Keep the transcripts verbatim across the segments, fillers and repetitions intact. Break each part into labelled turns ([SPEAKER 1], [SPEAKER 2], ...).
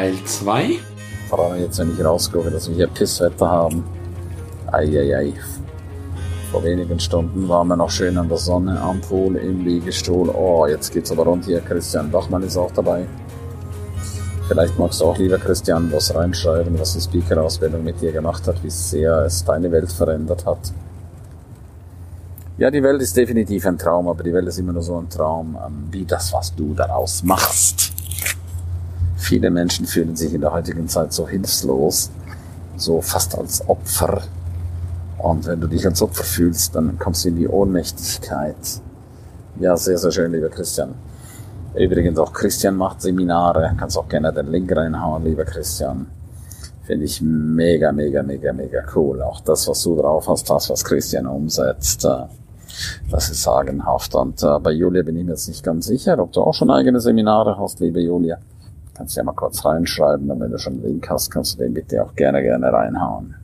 [SPEAKER 1] Teil zwei.
[SPEAKER 2] Vor allem jetzt, wenn ich rausgucke, dass wir hier Pisswetter haben. Eieiei. Vor wenigen Stunden waren wir noch schön an der Sonne am Pool im Liegestuhl. Oh, jetzt geht's aber rund hier. Christian Bachmann ist auch dabei. Vielleicht magst du auch, lieber Christian, was reinschreiben, was die Speaker-Ausbildung mit dir gemacht hat, wie sehr es deine Welt verändert hat. Ja, die Welt ist definitiv ein Traum, aber die Welt ist immer nur so ein Traum, wie das, was du daraus machst. Viele Menschen fühlen sich in der heutigen Zeit so hilflos, so fast als Opfer. Und wenn du dich als Opfer fühlst, dann kommst du in die Ohnmächtigkeit. Ja, sehr, sehr schön, lieber Christian. Übrigens auch Christian macht Seminare. Kannst auch gerne den Link reinhauen, lieber Christian. Finde ich mega, mega, mega, mega cool. Auch das, was du drauf hast, das, was Christian umsetzt, das ist sagenhaft. Und äh, bei Julia bin ich mir jetzt nicht ganz sicher, ob du auch schon eigene Seminare hast, liebe Julia. Kannst du ja mal kurz reinschreiben, und wenn du schon einen Link hast, kannst du den bitte auch gerne, gerne reinhauen.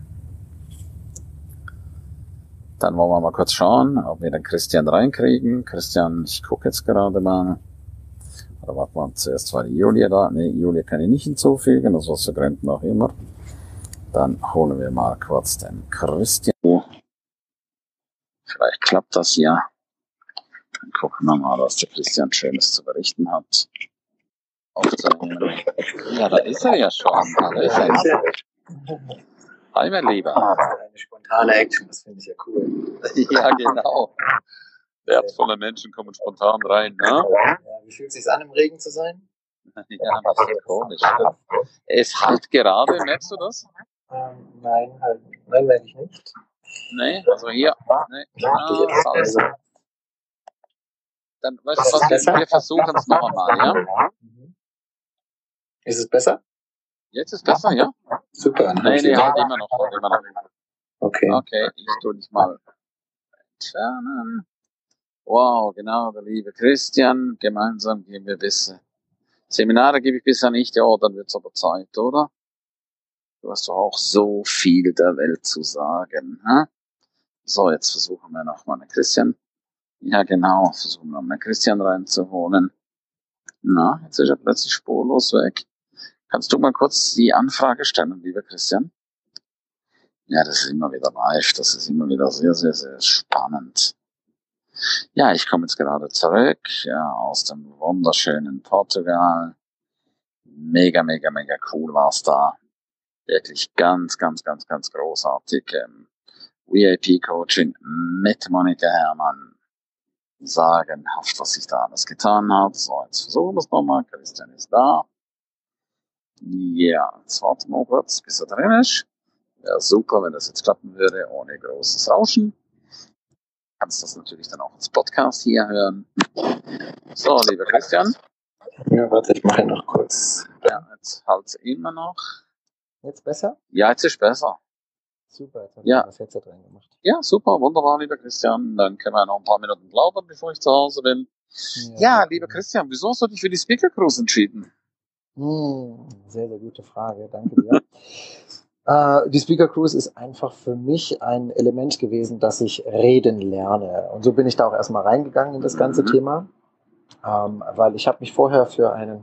[SPEAKER 2] Dann wollen wir mal kurz schauen, ob wir den Christian reinkriegen. Christian, ich gucke jetzt gerade mal. Oder warten wir zuerst, war die Julia da? Ne, Julia kann ich nicht hinzufügen, aus was für Gründen auch immer. Dann holen wir mal kurz den Christian. Vielleicht klappt das ja. Dann gucken wir mal, was der Christian Schönes zu berichten hat. Ja, da ist er ja schon. Da ist er. Hi, mein Lieber.
[SPEAKER 3] Eine spontane Action, das finde ich ja cool.
[SPEAKER 2] Ja, genau. Wertvolle Menschen kommen spontan rein, ne?
[SPEAKER 3] Ja, wie fühlt es sich an, im Regen zu sein?
[SPEAKER 2] Ja, ein bisschen komisch. Es halt gerade, merkst du das?
[SPEAKER 3] Ähm, nein, halt, nein, merke ich nicht.
[SPEAKER 2] Nee, also hier. Nee. Ah, alles. Dann, weißt du was,
[SPEAKER 3] besser?
[SPEAKER 2] wir versuchen es noch einmal, ja?
[SPEAKER 3] Ist es besser?
[SPEAKER 2] Jetzt ist besser, ja?
[SPEAKER 3] Super.
[SPEAKER 2] Nee, nee, halt immer noch, halt immer noch.
[SPEAKER 3] Okay.
[SPEAKER 2] Okay, ich tue dich mal entfernen. Wow, genau, der liebe Christian. Gemeinsam gehen wir bisher. Seminare gebe ich bisher nicht, ja, dann wird's aber Zeit, oder? Du hast doch auch so viel der Welt zu sagen, hä? So, jetzt versuchen wir noch mal einen Christian. Ja, genau, versuchen wir mal einen Christian reinzuholen. Na, jetzt ist er plötzlich spurlos weg. Kannst du mal kurz die Anfrage stellen, lieber Christian? Ja, das ist immer wieder live, das ist immer wieder sehr, sehr, sehr spannend. Ja, ich komme jetzt gerade zurück, ja, aus dem wunderschönen Portugal. Mega, mega, mega cool war's da. Wirklich ganz, ganz, ganz, ganz großartig. Ähm, V I P-Coaching mit Monika Herrmann. Sagenhaft, was sich da alles getan hat. So, jetzt versuchen wir es nochmal. Christian ist da. Ja, jetzt warten wir kurz, bis er drin ist. Wäre super, wenn das jetzt klappen würde, ohne großes Rauschen. Kannst das natürlich dann auch als Podcast hier hören. So, lieber Christian.
[SPEAKER 3] Ja, warte, ich mache noch kurz.
[SPEAKER 2] Ja, jetzt halt immer noch.
[SPEAKER 3] Jetzt besser?
[SPEAKER 2] Ja, jetzt ist besser.
[SPEAKER 3] Super, jetzt habe
[SPEAKER 2] Ja.
[SPEAKER 3] ich das Headset reingemacht.
[SPEAKER 2] Ja, super, wunderbar, lieber Christian. Dann können wir noch ein paar Minuten plaudern, bevor ich zu Hause bin. Ja, lieber Christian, wieso hast du dich für die Speaker Cruise entschieden?
[SPEAKER 3] Hm, sehr, sehr gute Frage, danke dir. äh, die Speaker Cruise ist einfach für mich ein Element gewesen, dass ich reden lerne. Und so bin ich da auch erstmal reingegangen in das ganze
[SPEAKER 2] Mhm.
[SPEAKER 3] Thema, ähm, weil ich habe mich vorher für einen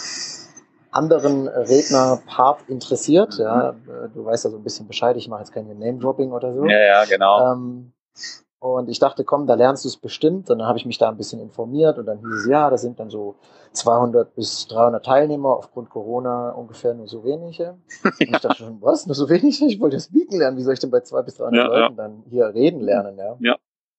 [SPEAKER 3] anderen Redner-Part interessiert.
[SPEAKER 2] Mhm.
[SPEAKER 3] Ja, du weißt ja so ein bisschen Bescheid, ich mache jetzt kein Name-Dropping oder so.
[SPEAKER 2] Ja, ja, genau.
[SPEAKER 3] Ähm, und ich dachte, komm, da lernst du es bestimmt. Und dann habe ich mich da ein bisschen informiert und dann hieß es, ja, das sind dann so zweihundert bis dreihundert Teilnehmer, aufgrund Corona ungefähr nur so wenige. Und ich dachte schon, was, nur so wenige? Ich wollte ja speaken lernen, wie soll ich denn bei zweihundert bis dreihundert
[SPEAKER 2] Ja,
[SPEAKER 3] Leuten dann hier reden lernen? Ja.
[SPEAKER 2] Ja.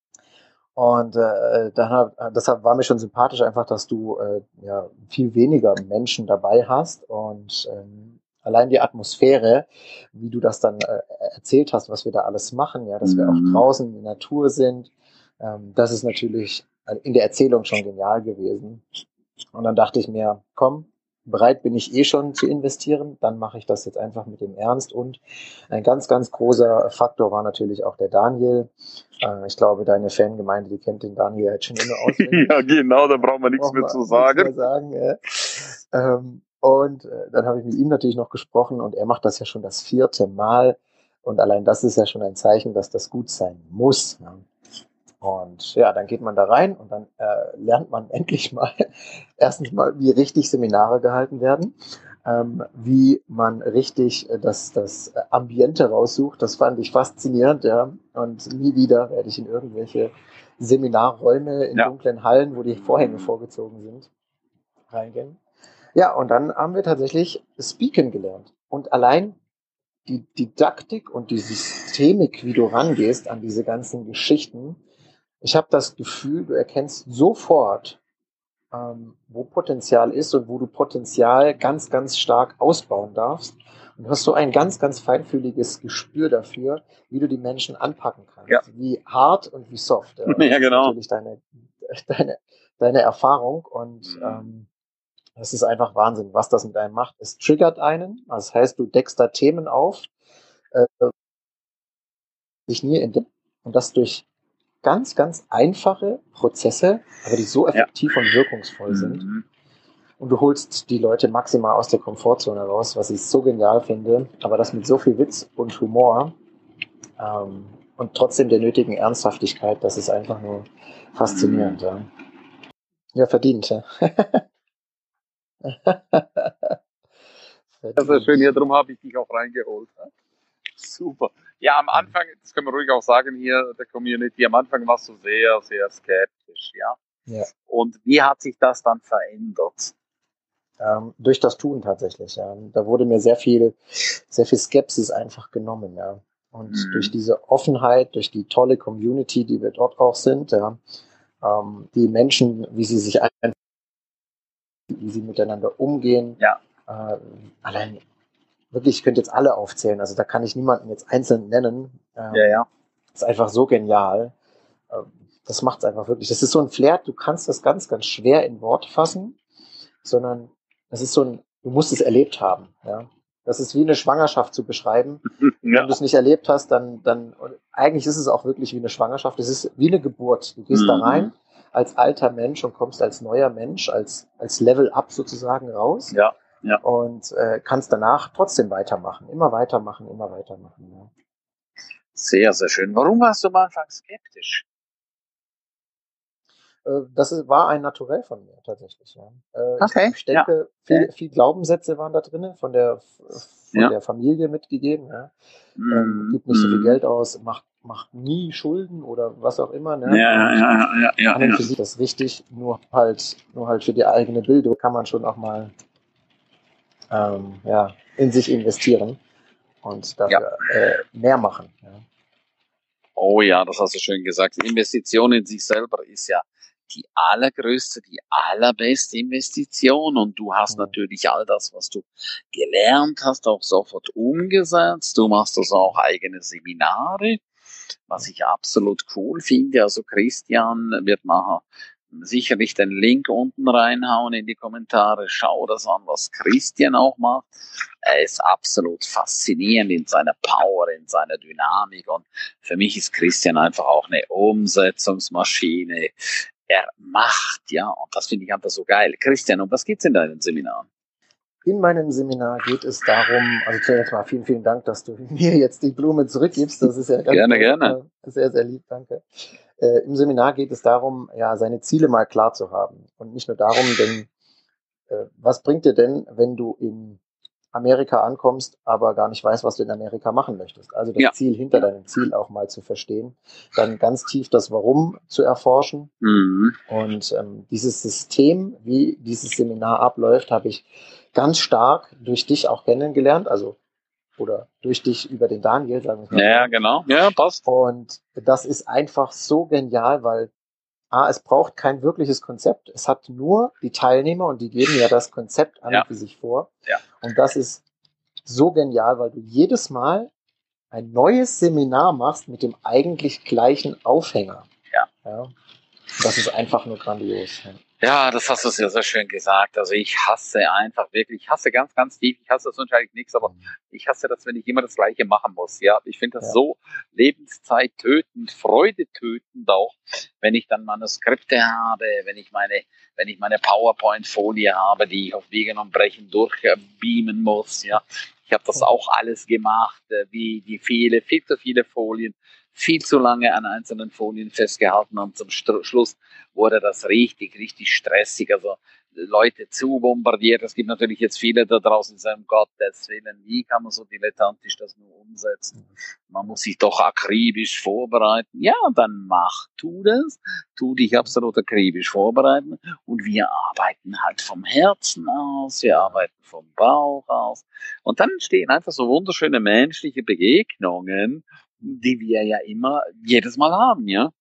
[SPEAKER 3] Und äh, dann hab, deshalb war mir schon sympathisch einfach, dass du äh, ja, viel weniger Menschen dabei hast und ähm, allein die Atmosphäre, wie du das dann äh, erzählt hast, was wir da alles machen, ja, dass wir auch
[SPEAKER 2] Mhm.
[SPEAKER 3] draußen in der Natur sind, ähm, das ist natürlich in der Erzählung schon genial gewesen. Und dann dachte ich mir, komm, bereit bin ich eh schon zu investieren, dann mache ich das jetzt einfach mit dem Ernst. Und ein ganz, ganz großer Faktor war natürlich auch der Daniel. Äh, ich glaube, deine Fangemeinde, die kennt den Daniel jetzt schon immer auswendig.
[SPEAKER 2] Ja, genau, da brauchen wir nichts
[SPEAKER 3] Brauchen
[SPEAKER 2] mehr
[SPEAKER 3] wir
[SPEAKER 2] zu
[SPEAKER 3] nichts
[SPEAKER 2] sagen.
[SPEAKER 3] mehr sagen, ja. ähm, und äh, dann habe ich mit ihm natürlich noch gesprochen und er macht das ja schon das vierte Mal. Und allein das ist ja schon ein Zeichen, dass das gut sein muss. Ja. Und ja, dann geht man da rein und dann äh, lernt man endlich mal erstens mal, wie richtig Seminare gehalten werden. ähm, wie man richtig äh, das, das Ambiente raussucht. Das fand ich faszinierend, ja. Und nie wieder werde ich in irgendwelche Seminarräume in
[SPEAKER 2] Ja.
[SPEAKER 3] dunklen Hallen, wo die Vorhänge vorgezogen sind, reingehen. Ja, und dann haben wir tatsächlich Speaken gelernt. Und allein die Didaktik und die Systemik, wie du rangehst an diese ganzen Geschichten, ich habe das Gefühl, du erkennst sofort, ähm, wo Potenzial ist und wo du Potenzial ganz, ganz stark ausbauen darfst. Und du hast so ein ganz, ganz feinfühliges Gespür dafür, wie du die Menschen anpacken kannst.
[SPEAKER 2] Ja.
[SPEAKER 3] Wie hart und wie soft. Ja,
[SPEAKER 2] Ja,
[SPEAKER 3] das ist
[SPEAKER 2] genau.
[SPEAKER 3] natürlich deine, deine, deine Erfahrung. Und
[SPEAKER 2] Mhm.
[SPEAKER 3] ähm, das ist einfach Wahnsinn, was das mit einem macht. Es triggert einen. Das heißt, du deckst da Themen auf, äh, dich nie entdecken. Und das durch ganz, ganz einfache Prozesse, aber die so effektiv ja. und wirkungsvoll sind.
[SPEAKER 2] Mhm.
[SPEAKER 3] Und du holst die Leute maximal aus der Komfortzone raus, was ich so genial finde. Aber das mit so viel Witz und Humor ähm, und trotzdem der nötigen Ernsthaftigkeit, das ist einfach nur faszinierend. Mhm. Ja. ja, verdient. Ja.
[SPEAKER 2] Das ist schön, hier drum habe ich dich auch reingeholt. Super. Ja, am Anfang, das können wir ruhig auch sagen hier der Community, am Anfang warst du sehr, sehr skeptisch, ja.
[SPEAKER 3] ja.
[SPEAKER 2] Und wie hat sich das dann verändert?
[SPEAKER 3] Ähm, durch das Tun tatsächlich, ja. Da wurde mir sehr viel, sehr viel Skepsis einfach genommen, ja. Und mhm. durch diese Offenheit, durch die tolle Community, die wir dort auch sind, ja, ähm, die Menschen, wie sie sich ein, wie sie miteinander umgehen,
[SPEAKER 2] ja.
[SPEAKER 3] äh, allein wirklich, ich könnte jetzt alle aufzählen, also da kann ich niemanden jetzt einzeln nennen. Ähm,
[SPEAKER 2] ja, ja.
[SPEAKER 3] Ist einfach so genial. Ähm, das macht es einfach wirklich. Das ist so ein Flair, du kannst das ganz, ganz schwer in Worte fassen, sondern es ist so ein, du musst es erlebt haben. Ja? Das ist wie eine Schwangerschaft zu beschreiben. Ja. Wenn du es nicht erlebt hast, dann, dann, eigentlich ist es auch wirklich wie eine Schwangerschaft. Es ist wie eine Geburt. Du gehst mhm. da rein als alter Mensch und kommst als neuer Mensch, als, als Level-Up sozusagen raus.
[SPEAKER 2] Ja. Ja.
[SPEAKER 3] Und äh, kannst danach trotzdem weitermachen. Immer weitermachen, immer weitermachen. Ja.
[SPEAKER 2] Sehr, sehr schön. Warum warst du am Anfang skeptisch?
[SPEAKER 3] Das war ein Naturell von mir tatsächlich. Ja.
[SPEAKER 2] Okay.
[SPEAKER 3] Ich denke,
[SPEAKER 2] ja.
[SPEAKER 3] viel, viel Glaubenssätze waren da drin, von der, von
[SPEAKER 2] ja.
[SPEAKER 3] der Familie mitgegeben. Ja.
[SPEAKER 2] Mm,
[SPEAKER 3] ähm, gib nicht
[SPEAKER 2] mm.
[SPEAKER 3] so viel Geld aus, mach, mach nie Schulden oder was auch immer. Ne?
[SPEAKER 2] Ja, ja, ja, ja, ja,
[SPEAKER 3] An und
[SPEAKER 2] ja.
[SPEAKER 3] für sich das ist richtig, nur halt, nur halt für die eigene Bildung kann man schon auch mal ähm, ja, in sich investieren und dafür ja. äh, mehr machen. Ja.
[SPEAKER 2] Oh ja, das hast du schön gesagt. Die Investition in sich selber ist ja die allergrößte, die allerbeste Investition. Und du hast mhm. natürlich all das, was du gelernt hast, auch sofort umgesetzt. Du machst also auch eigene Seminare, was ich absolut cool finde. Also Christian wird nachher sicherlich den Link unten reinhauen in die Kommentare. Schau das an, was Christian auch macht. Er ist absolut faszinierend in seiner Power, in seiner Dynamik. Und für mich ist Christian einfach auch eine Umsetzungsmaschine. Er macht, ja, und das finde ich einfach so geil. Christian, um was geht's in deinen Seminaren?
[SPEAKER 3] In meinem Seminar geht es darum, also zuerst mal vielen, vielen Dank, dass du mir jetzt die Blume zurückgibst. Das ist ja ganz
[SPEAKER 2] gerne,
[SPEAKER 3] toll,
[SPEAKER 2] gerne.
[SPEAKER 3] Sehr, sehr lieb, danke. Äh, Im Seminar geht es darum, ja, seine Ziele mal klar zu haben. Und nicht nur darum, denn äh, was bringt dir denn, wenn du in Amerika ankommst, aber gar nicht weißt, was du in Amerika machen möchtest. Also das ja. Ziel hinter deinem Ziel auch mal zu verstehen. Dann ganz tief das Warum zu erforschen.
[SPEAKER 2] Mhm.
[SPEAKER 3] Und ähm, dieses System, wie dieses Seminar abläuft, habe ich ganz stark durch dich auch kennengelernt. Also oder durch dich über den Daniel, sagen wir mal.
[SPEAKER 2] Ja, genau. Ja, passt.
[SPEAKER 3] Und das ist einfach so genial, weil A, es braucht kein wirkliches Konzept. Es hat nur die Teilnehmer und die geben ja das Konzept an
[SPEAKER 2] ja.
[SPEAKER 3] und für sich vor.
[SPEAKER 2] Ja.
[SPEAKER 3] Und das ist so genial, weil du jedes Mal ein neues Seminar machst mit dem eigentlich gleichen Aufhänger.
[SPEAKER 2] Ja.
[SPEAKER 3] ja. Das ist einfach nur grandios. Ja.
[SPEAKER 2] Ja, das hast du sehr, sehr schön gesagt. Also ich hasse einfach wirklich, ich hasse ganz, ganz tief, ich hasse sonst eigentlich nichts, aber ich hasse das, wenn ich immer das Gleiche machen muss. Ja, ich finde das ja. so Lebenszeit tötend, Freude tötend auch, wenn ich dann Manuskripte habe, wenn ich meine, wenn ich meine PowerPoint-Folie habe, die ich auf Biegen und Brechen durchbeamen muss. Ja, ich habe das auch alles gemacht, wie die viele, viel zu viele Folien. viel zu lange an einzelnen Folien festgehalten und zum Str- Schluss wurde das richtig, richtig stressig. Also Leute zu bombardiert. Es gibt natürlich jetzt viele da draußen, die sagen, um Gottes Willen, wie kann man so dilettantisch das nur umsetzen? Man muss sich doch akribisch vorbereiten. Ja, dann mach, tu das. Tu dich absolut akribisch vorbereiten. Und wir arbeiten halt vom Herzen aus, wir arbeiten vom Bauch aus. Und dann entstehen einfach so wunderschöne menschliche Begegnungen, die wir ja immer, jedes Mal haben, ja.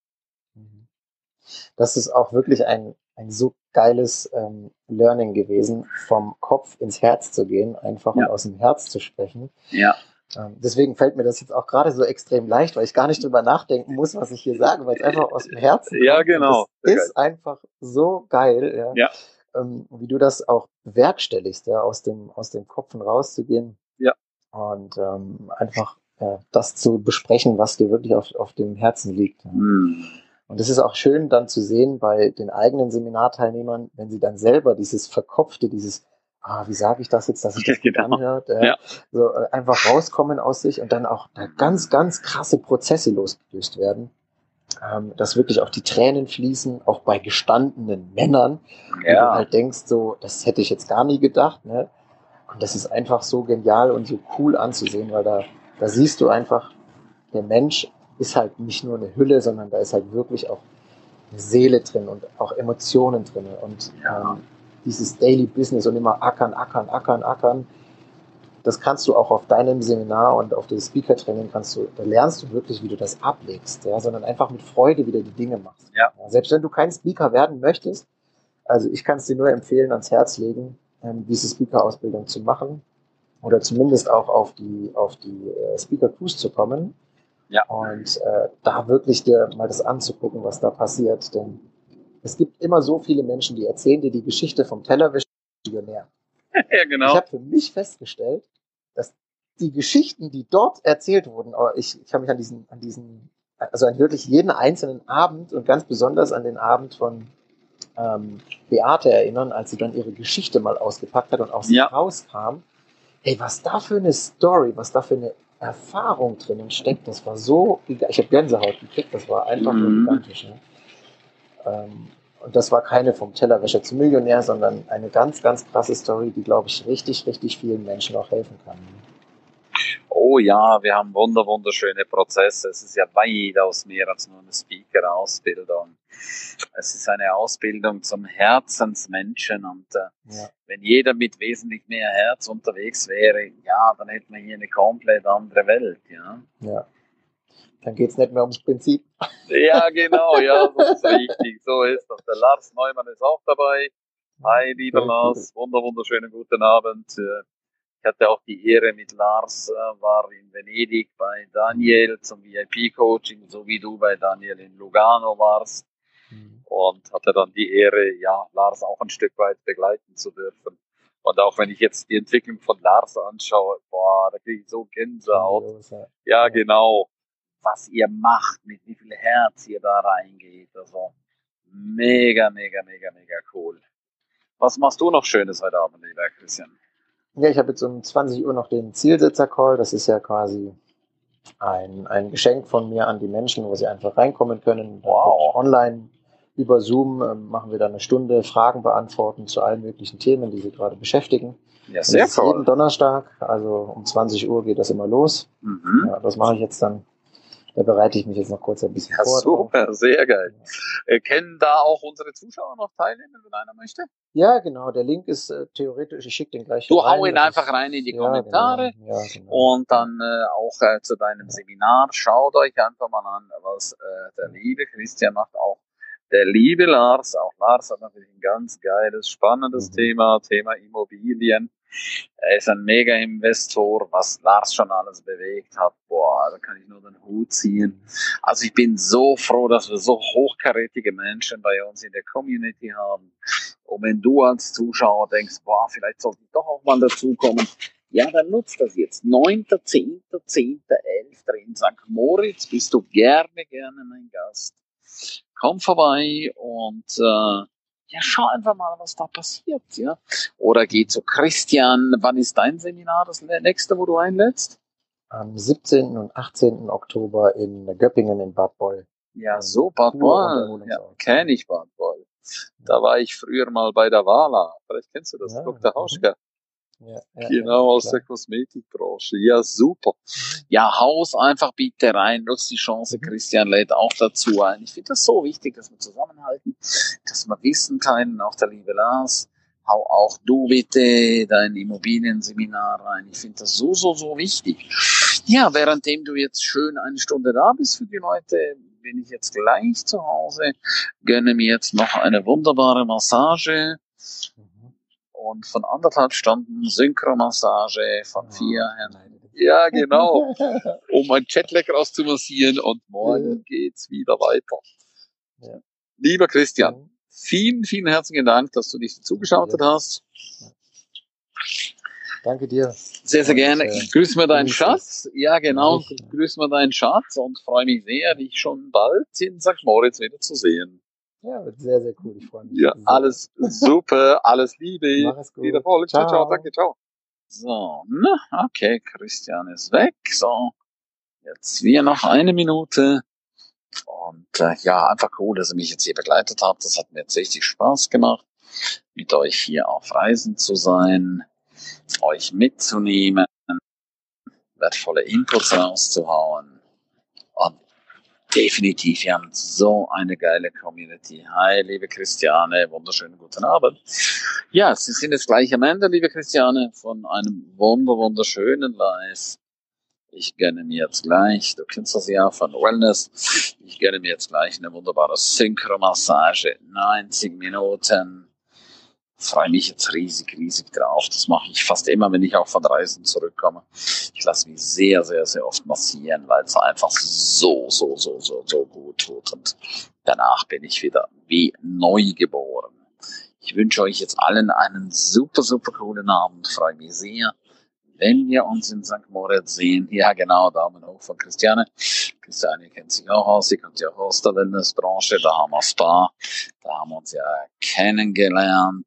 [SPEAKER 3] Das ist auch wirklich ein, ein so geiles ähm, Learning gewesen, vom Kopf ins Herz zu gehen, einfach
[SPEAKER 2] Ja.
[SPEAKER 3] und aus dem Herz zu sprechen.
[SPEAKER 2] Ja.
[SPEAKER 3] Ähm, deswegen fällt mir das jetzt auch gerade so extrem leicht, weil ich gar nicht drüber nachdenken muss, was ich hier sage, weil es einfach aus dem Herzen kommt.
[SPEAKER 2] Ja, genau.
[SPEAKER 3] Und das ist einfach so geil, ja.
[SPEAKER 2] Ja.
[SPEAKER 3] Ähm, wie du das auch bewerkstelligst, ja, aus dem, aus dem Kopf rauszugehen.
[SPEAKER 2] Ja.
[SPEAKER 3] Und ähm, einfach ja, das zu besprechen, was dir wirklich auf, auf dem Herzen liegt. Ja.
[SPEAKER 2] Hm.
[SPEAKER 3] Und es ist auch schön dann zu sehen bei den eigenen Seminarteilnehmern, wenn sie dann selber dieses Verkopfte, dieses, ah, wie sage ich das jetzt, dass ich das
[SPEAKER 2] Genau.
[SPEAKER 3] gut anhört, äh,
[SPEAKER 2] Ja.
[SPEAKER 3] so äh, einfach rauskommen aus sich und dann auch da ganz, ganz krasse Prozesse losgelöst werden, ähm, dass wirklich auch die Tränen fließen, auch bei gestandenen Männern, wo du
[SPEAKER 2] Ja.
[SPEAKER 3] halt denkst, so, das hätte ich jetzt gar nie gedacht, ne? Und das ist einfach so genial und so cool anzusehen, weil da, da siehst du einfach, der Mensch ist halt nicht nur eine Hülle, sondern da ist halt wirklich auch eine Seele drin und auch Emotionen drin. Und
[SPEAKER 2] Ja.
[SPEAKER 3] ähm, dieses Daily Business und immer ackern, ackern, ackern, ackern, das kannst du auch auf deinem Seminar und auf dem Speaker-Training kannst du, da lernst du wirklich, wie du das ablegst, ja, sondern einfach mit Freude wieder die Dinge machst.
[SPEAKER 2] Ja.
[SPEAKER 3] Ja, selbst wenn du kein Speaker werden möchtest, also ich kann es dir nur empfehlen, ans Herz legen, ähm, diese Speaker-Ausbildung zu machen oder zumindest auch auf die, auf die äh, Speaker-Cruise zu kommen.
[SPEAKER 2] Ja.
[SPEAKER 3] Und äh, da wirklich dir mal das anzugucken, was da passiert. Denn es gibt immer so viele Menschen, die erzählen dir die Geschichte vom Tellerwäscher-Millionär.
[SPEAKER 2] Ja, genau.
[SPEAKER 3] Ich habe für mich festgestellt, dass die Geschichten, die dort erzählt wurden, aber ich, ich habe mich an diesen, an diesen, also an wirklich jeden einzelnen Abend und ganz besonders an den Abend von ähm, Beate erinnern, als sie dann ihre Geschichte mal ausgepackt hat und aus sich
[SPEAKER 2] Ja.
[SPEAKER 3] rauskam. Hey, was da für eine Story, was da für eine Erfahrung drinnen steckt, das war so, ich habe Gänsehaut gekriegt, das war einfach nur
[SPEAKER 2] Mhm.
[SPEAKER 3] gigantisch. Ne? Ähm, und das war keine vom Tellerwäscher zum Millionär, sondern eine ganz, ganz krasse Story, die, glaube ich, richtig, richtig vielen Menschen auch helfen kann.
[SPEAKER 2] Oh ja, wir haben wunder, wunderschöne Prozesse. Es ist ja weitaus mehr als nur eine Speaker-Ausbildung. Es ist eine Ausbildung zum Herzensmenschen und äh,
[SPEAKER 3] Ja.
[SPEAKER 2] wenn jeder mit wesentlich mehr Herz unterwegs wäre, ja, dann hätten wir hier eine komplett andere Welt, ja.
[SPEAKER 3] Ja. Dann geht es nicht mehr ums Prinzip.
[SPEAKER 2] Ja, genau, ja, das ist richtig. So ist das. Der Lars Neumann ist auch dabei. Hi, lieber
[SPEAKER 3] Sehr
[SPEAKER 2] Lars. Wunder, wunderschönen guten Abend. Äh, Ich hatte auch die Ehre mit Lars, äh, war in Venedig bei Daniel zum V I P-Coaching, so wie du bei Daniel in Lugano warst.
[SPEAKER 3] Mhm.
[SPEAKER 2] Und hatte dann die Ehre, ja, Lars auch ein Stück weit begleiten zu dürfen. Und auch wenn ich jetzt die Entwicklung von Lars anschaue, boah, da kriege ich so Gänsehaut.
[SPEAKER 3] Grandios, ja.
[SPEAKER 2] Ja, genau. Was ihr macht, mit wie viel Herz ihr da reingeht. Also mega, mega, mega, mega cool. Was machst du noch Schönes heute Abend, lieber Christian?
[SPEAKER 3] Ja, ich habe jetzt um zwanzig Uhr noch den Zielsetzer-Call. Das ist ja quasi ein, ein Geschenk von mir an die Menschen, wo sie einfach reinkommen können. Dann
[SPEAKER 2] Wow.
[SPEAKER 3] wirklich online über Zoom ähm, machen wir dann eine Stunde Fragen beantworten zu allen möglichen Themen, die sie gerade beschäftigen.
[SPEAKER 2] Ja,
[SPEAKER 3] Und
[SPEAKER 2] sehr
[SPEAKER 3] das ist jeden
[SPEAKER 2] cool.
[SPEAKER 3] Donnerstag, also um zwanzig Uhr geht das immer los.
[SPEAKER 2] Mhm.
[SPEAKER 3] Ja, das mache ich jetzt dann. Da bereite ich mich jetzt noch kurz ein bisschen
[SPEAKER 2] Ja,
[SPEAKER 3] vor. drauf.
[SPEAKER 2] super, sehr geil. Äh, können da auch unsere Zuschauer noch teilnehmen, wenn einer möchte?
[SPEAKER 3] Ja, genau. Der Link ist äh, theoretisch, ich schicke den gleich
[SPEAKER 2] Du
[SPEAKER 3] rein.
[SPEAKER 2] hau ihn
[SPEAKER 3] Das
[SPEAKER 2] einfach
[SPEAKER 3] ist-
[SPEAKER 2] rein in die
[SPEAKER 3] ja,
[SPEAKER 2] Kommentare.
[SPEAKER 3] Genau, ja, genau.
[SPEAKER 2] Und dann äh, auch äh, zu deinem Seminar. Schaut euch einfach mal an, was äh, der liebe Christian macht. Auch der liebe Lars. Auch Lars hat natürlich ein ganz geiles, spannendes
[SPEAKER 3] Mhm.
[SPEAKER 2] Thema. Thema Immobilien. Er ist ein Mega-Investor, was Lars schon alles bewegt hat. Boah, da kann ich nur den Hut ziehen. Also ich bin so froh, dass wir so hochkarätige Menschen bei uns in der Community haben. Und wenn du als Zuschauer denkst, boah, vielleicht sollte ich doch auch mal dazukommen, ja, dann nutzt das jetzt. neunter zehnter zehnter elfter in Sankt Moritz bist du gerne, gerne mein Gast. Komm vorbei und äh, ja, schau einfach mal, was da passiert. Ja. Oder geh zu Christian. Wann ist dein Seminar, das nächste, wo du einlädst?
[SPEAKER 3] am siebzehnten und achtzehnten Oktober in Göppingen in Bad Boll.
[SPEAKER 2] Ja, so Bad Boll. Ja, kenne ich Bad Boll. Da war ich früher mal bei der Wala. Vielleicht kennst du das, ja, Doktor Hauschka. Ja, ja, genau, ja, aus klar. Der Kosmetikbranche. Ja, super. Ja, haus einfach bitte rein, nutzt die Chance. Mhm. Christian lädt auch dazu ein. Ich finde das so wichtig, dass wir zusammenhalten, dass wir wissen können, auch der liebe Lars, hau auch du bitte dein Immobilienseminar rein. Ich finde das so, so, so wichtig. Ja, währenddem du jetzt schön eine Stunde da bist für die Leute, bin ich jetzt gleich zu Hause, gönne mir jetzt noch eine wunderbare Massage und von anderthalb Stunden Synchromassage von vier Herren. Ja, genau, um mein Jetlag rauszumassieren und morgen geht's wieder weiter. Ja. Lieber Christian, vielen, vielen herzlichen Dank, dass du dich zugeschaltet hast.
[SPEAKER 3] Danke dir.
[SPEAKER 2] Sehr, sehr gerne. Äh, Grüß mir deinen Schatz. Ja, genau. Grüß mir deinen Schatz und freue mich sehr, dich schon bald in Sankt Moritz wieder zu sehen.
[SPEAKER 3] Ja, wird sehr, sehr cool. Ich freue mich.
[SPEAKER 2] Ja,
[SPEAKER 3] sehr.
[SPEAKER 2] Alles super. Alles Liebe.
[SPEAKER 3] Mach es gut.
[SPEAKER 2] Viel Erfolg. Ciao, ciao. Danke, ciao. So, na, okay. Christian ist weg. So, jetzt wir noch eine Minute. Und äh, ja, einfach cool, dass ihr mich jetzt hier begleitet habt. Das hat mir jetzt richtig Spaß gemacht, mit euch hier auf Reisen zu sein, euch mitzunehmen, wertvolle Inputs rauszuhauen. Und definitiv, wir haben so eine geile Community. Hi, liebe Christiane, wunderschönen guten Abend. Ja, Sie sind jetzt gleich am Ende, liebe Christiane, von einem wunder, wunderschönen Live. Ich gönne mir jetzt gleich, du kennst das ja von Wellness, ich gönne mir jetzt gleich eine wunderbare Synchromassage, neunzig Minuten. Freue mich jetzt riesig, riesig drauf. Das mache ich fast immer, wenn ich auch von Reisen zurückkomme. Ich lasse mich sehr, sehr, sehr oft massieren, weil es einfach so, so, so, so, so gut tut. Und danach bin ich wieder wie neu geboren. Ich wünsche euch jetzt allen einen super, super coolen Abend. Freue mich sehr, wenn wir uns in Sankt Moritz sehen. Ja, genau, Daumen hoch von Christiane. Christiane kennt sich auch aus, sie kommt ja auch aus der Wellnessbranche, da haben wir Spa, da haben wir uns ja kennengelernt.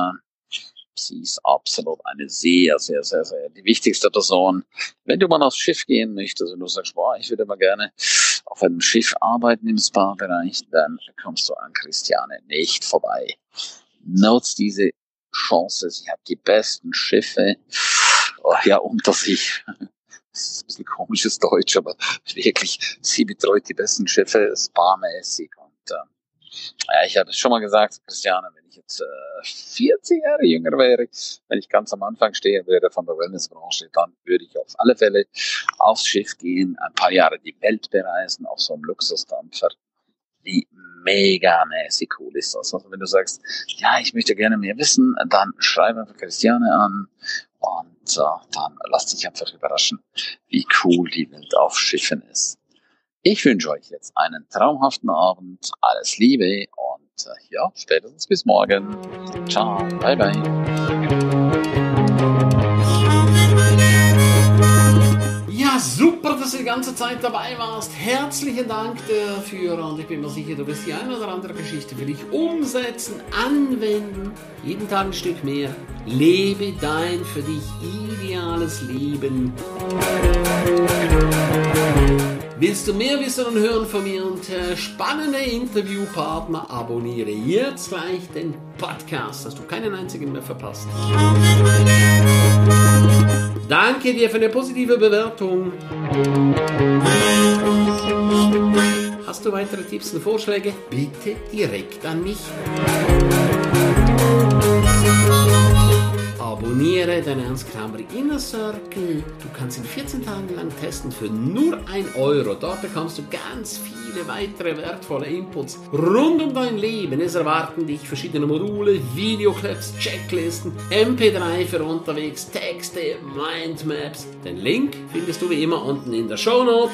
[SPEAKER 2] Sie ist absolut eine sehr, sehr, sehr, sehr, die wichtigste Person. Wenn du mal aufs Schiff gehen möchtest und du sagst, boah, ich würde mal gerne auf einem Schiff arbeiten im Spa-Bereich, dann kommst du an Christiane nicht vorbei. Nutzt diese Chance, sie hat die besten Schiffe, oh, ja, unter sich. Das ist ein bisschen komisches Deutsch, aber wirklich, sie betreut die besten Schiffe, sparmäßig. Und äh, ja, ich habe es schon mal gesagt, Christiane, wenn ich jetzt äh, vierzig Jahre jünger wäre, wenn ich ganz am Anfang stehen würde von der Wellnessbranche, dann würde ich auf alle Fälle aufs Schiff gehen, ein paar Jahre die Welt bereisen, auf so einem Luxusdampfer. Wie megamäßig cool ist das. Also wenn du sagst, ja, ich möchte gerne mehr wissen, dann schreib einfach Christiane an und äh, dann lass dich einfach überraschen, wie cool die Welt auf Schiffen ist. Ich wünsche euch jetzt einen traumhaften Abend, alles Liebe und äh, ja, spätestens bis morgen. Ciao, bye bye. Ja, super, dass du die ganze Zeit dabei warst. Herzlichen Dank dafür und ich bin mir sicher, du wirst die eine oder andere Geschichte für dich umsetzen, anwenden. Jeden Tag ein Stück mehr. Lebe dein für dich ideales Leben. Willst du mehr wissen und hören von mir und äh, spannende Interviewpartner, abonniere jetzt gleich den Podcast, dass du keinen einzigen mehr verpasst. Danke dir für eine positive Bewertung. Hast du weitere Tipps und Vorschläge? Bitte direkt an mich. Abonniere den Ernst Kramer Inner Circle. Du kannst ihn vierzehn Tage lang testen für nur ein Euro. Dort bekommst du ganz viele weitere wertvolle Inputs rund um dein Leben. Es erwarten dich verschiedene Module, Videoclips, Checklisten, M P drei für unterwegs, Texte, Mindmaps. Den Link findest du wie immer unten in der Shownote.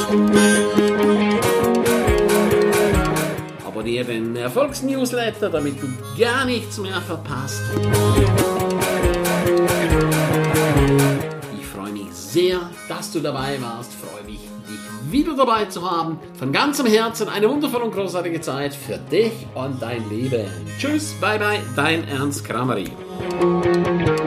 [SPEAKER 2] Abonniere den Erfolgsnewsletter, damit du gar nichts mehr verpasst. Ich freue mich sehr, dass du dabei warst. Ich freue mich, dich wieder dabei zu haben. Von ganzem Herzen eine wundervolle und großartige Zeit für dich und dein Leben. Tschüss, bye bye, dein Ernst Krameri.